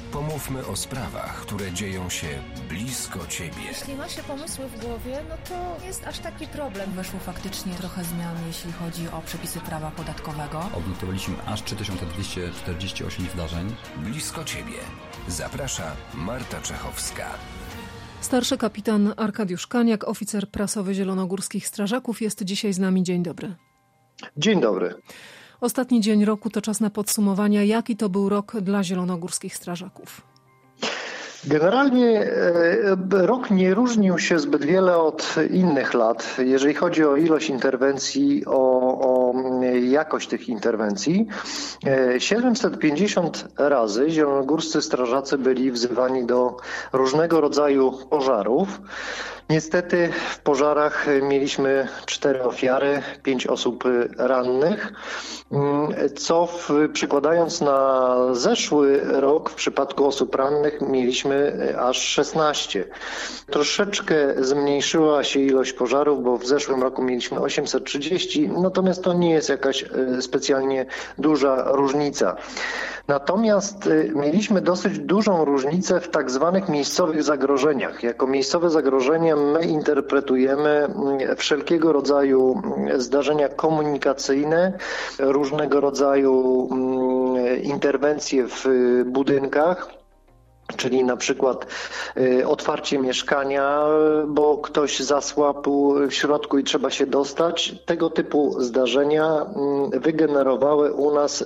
Pomówmy o sprawach, które dzieją się blisko Ciebie. Jeśli ma się pomysły w głowie, no to jest aż taki problem. Weszło faktycznie trochę zmian, jeśli chodzi o przepisy prawa podatkowego. Odnotowaliśmy aż 3248 zdarzeń. Blisko Ciebie. Zaprasza Marta Czechowska. Starszy kapitan Arkadiusz Kaniak, oficer prasowy Zielonogórskich Strażaków, jest dzisiaj z nami. Dzień dobry. Dzień dobry. Ostatni dzień roku to czas na podsumowania. Jaki to był rok dla Zielonogórskich Strażaków? Generalnie rok nie różnił się zbyt wiele od innych lat, jeżeli chodzi o ilość interwencji, o jakość tych interwencji. 750 razy zielonogórscy strażacy byli wzywani do różnego rodzaju pożarów. Niestety w pożarach mieliśmy 4 ofiary, 5 osób rannych, co przykładając na zeszły rok w przypadku osób rannych mieliśmy aż 16. Troszeczkę zmniejszyła się ilość pożarów, bo w zeszłym roku mieliśmy 830, natomiast to nie jest jakaś specjalnie duża różnica. Natomiast mieliśmy dosyć dużą różnicę w tak zwanych miejscowych zagrożeniach. Jako miejscowe zagrożenia my interpretujemy wszelkiego rodzaju zdarzenia komunikacyjne, różnego rodzaju interwencje w budynkach, czyli na przykład otwarcie mieszkania, bo ktoś zasłapł w środku i trzeba się dostać. Tego typu zdarzenia wygenerowały u nas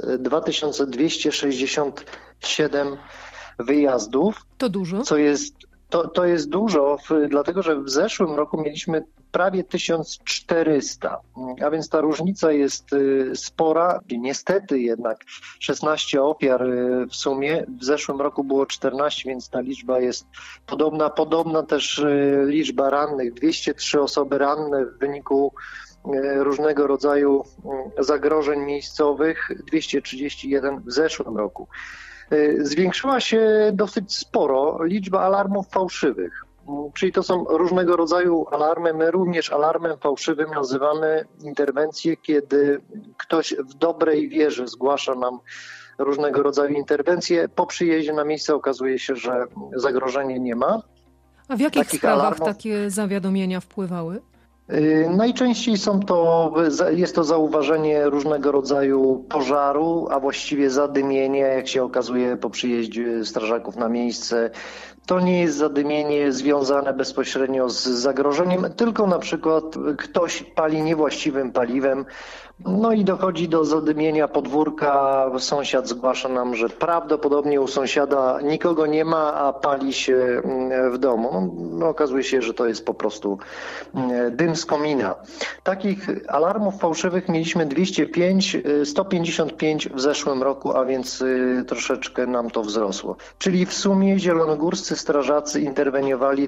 2267 wyjazdów. To dużo? To jest dużo, dlatego że w zeszłym roku mieliśmy prawie 1400, a więc ta różnica jest spora. Niestety jednak 16 ofiar w sumie, w zeszłym roku było 14, więc ta liczba jest podobna. Podobna też liczba rannych, 203 osoby ranne w wyniku różnego rodzaju zagrożeń miejscowych, 231 w zeszłym roku. Zwiększyła się dosyć sporo liczba alarmów fałszywych, czyli to są różnego rodzaju alarmy. My również alarmem fałszywym nazywamy interwencje, kiedy ktoś w dobrej wierze zgłasza nam różnego rodzaju interwencje. Po przyjeździe na miejsce okazuje się, że zagrożenia nie ma. A w jakich sprawach takie zawiadomienia wpływały? Najczęściej jest to zauważenie różnego rodzaju pożaru, a właściwie zadymienie, jak się okazuje po przyjeździe strażaków na miejsce. To nie jest zadymienie związane bezpośrednio z zagrożeniem, tylko na przykład ktoś pali niewłaściwym paliwem, no i dochodzi do zadymienia podwórka. Sąsiad zgłasza nam, że prawdopodobnie u sąsiada nikogo nie ma, a pali się w domu. No, okazuje się, że to jest po prostu dym z komina. Takich alarmów fałszywych mieliśmy 205, 155 w zeszłym roku, a więc troszeczkę nam to wzrosło. Czyli w sumie zielonogórscy strażacy interweniowali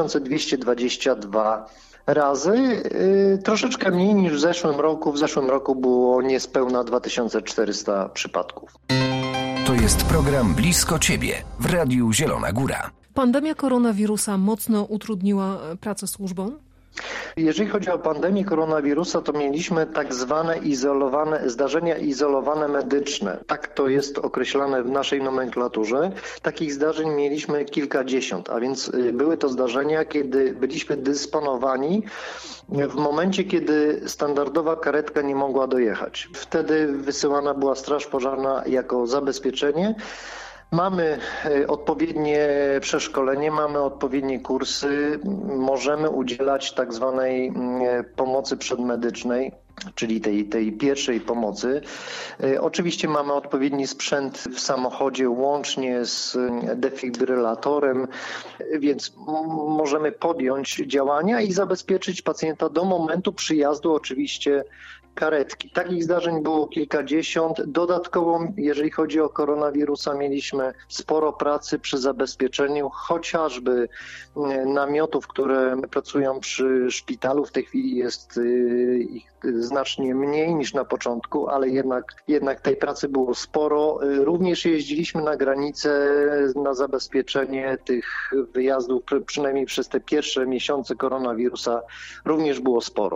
3222 razy, troszeczkę mniej niż w zeszłym roku. W zeszłym roku było niespełna 2400 przypadków. To jest program Blisko Ciebie w Radiu Zielona Góra. Pandemia koronawirusa mocno utrudniła pracę służbom? Jeżeli chodzi o pandemię koronawirusa, to mieliśmy tak zwane zdarzenia izolowane medyczne. Tak to jest określane w naszej nomenklaturze. Takich zdarzeń mieliśmy kilkadziesiąt, a więc były to zdarzenia, kiedy byliśmy dysponowani w momencie, kiedy standardowa karetka nie mogła dojechać. Wtedy wysyłana była straż pożarna jako zabezpieczenie. Mamy odpowiednie przeszkolenie, mamy odpowiednie kursy, możemy udzielać tak zwanej pomocy przedmedycznej, czyli tej pierwszej pomocy. Oczywiście mamy odpowiedni sprzęt w samochodzie łącznie z defibrylatorem, więc możemy podjąć działania i zabezpieczyć pacjenta do momentu przyjazdu oczywiście karetki. Takich zdarzeń było kilkadziesiąt. Dodatkowo, jeżeli chodzi o koronawirusa, mieliśmy sporo pracy przy zabezpieczeniu chociażby namiotów, które pracują przy szpitalu. W tej chwili jest ich znacznie mniej niż na początku, ale jednak tej pracy było sporo. Również jeździliśmy na granicę na zabezpieczenie tych wyjazdów, przynajmniej przez te pierwsze miesiące koronawirusa również było sporo.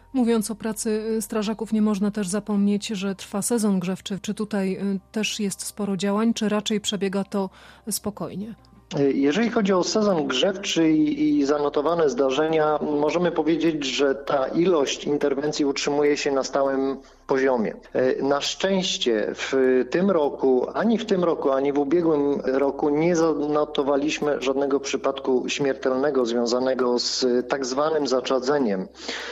Mówiąc o pracy strażaków, nie można też zapomnieć, że trwa sezon grzewczy. Czy tutaj też jest sporo działań, czy raczej przebiega to spokojnie? Jeżeli chodzi o sezon grzewczy i zanotowane zdarzenia, możemy powiedzieć, że ta ilość interwencji utrzymuje się na stałym poziomie. Na szczęście w tym roku, ani w ubiegłym roku nie zanotowaliśmy żadnego przypadku śmiertelnego związanego z tak zwanym zaczadzeniem.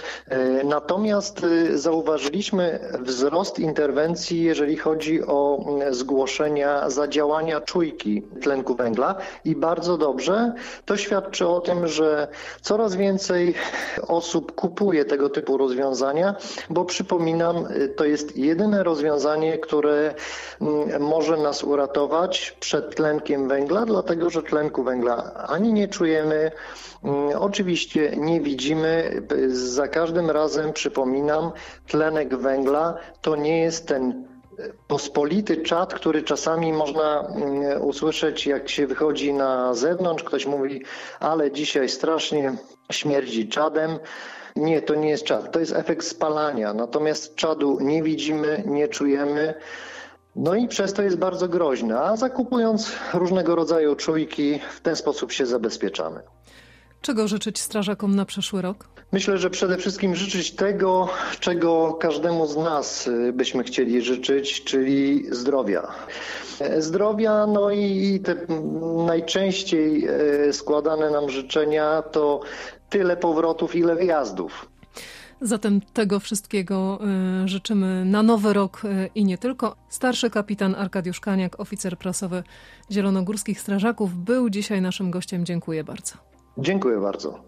Natomiast zauważyliśmy wzrost interwencji, jeżeli chodzi o zgłoszenia zadziałania czujki tlenku węgla i bardzo dobrze. To świadczy o tym, że coraz więcej osób kupuje tego typu rozwiązania, bo przypominam, to jest jedyne rozwiązanie, które może nas uratować przed tlenkiem węgla, dlatego że tlenku węgla ani nie czujemy, oczywiście nie widzimy. Za każdym razem przypominam, tlenek węgla to nie jest ten pospolity czad, który czasami można usłyszeć, jak się wychodzi na zewnątrz. Ktoś mówi, ale dzisiaj strasznie śmierdzi czadem. Nie, to nie jest czad, to jest efekt spalania. Natomiast czadu nie widzimy, nie czujemy. No i przez to jest bardzo groźne. A zakupując różnego rodzaju czujki, w ten sposób się zabezpieczamy. Czego życzyć strażakom na przyszły rok? Myślę, że przede wszystkim życzyć tego, czego każdemu z nas byśmy chcieli życzyć, czyli zdrowia. Zdrowia, no i te najczęściej składane nam życzenia to tyle powrotów, ile wyjazdów. Zatem tego wszystkiego życzymy na nowy rok i nie tylko. Starszy kapitan Arkadiusz Kaniak, oficer prasowy Zielonogórskich Strażaków, był dzisiaj naszym gościem. Dziękuję bardzo. Dziękuję bardzo.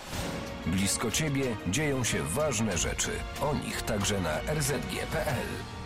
Blisko Ciebie dzieją się ważne rzeczy. O nich także na rzg.pl.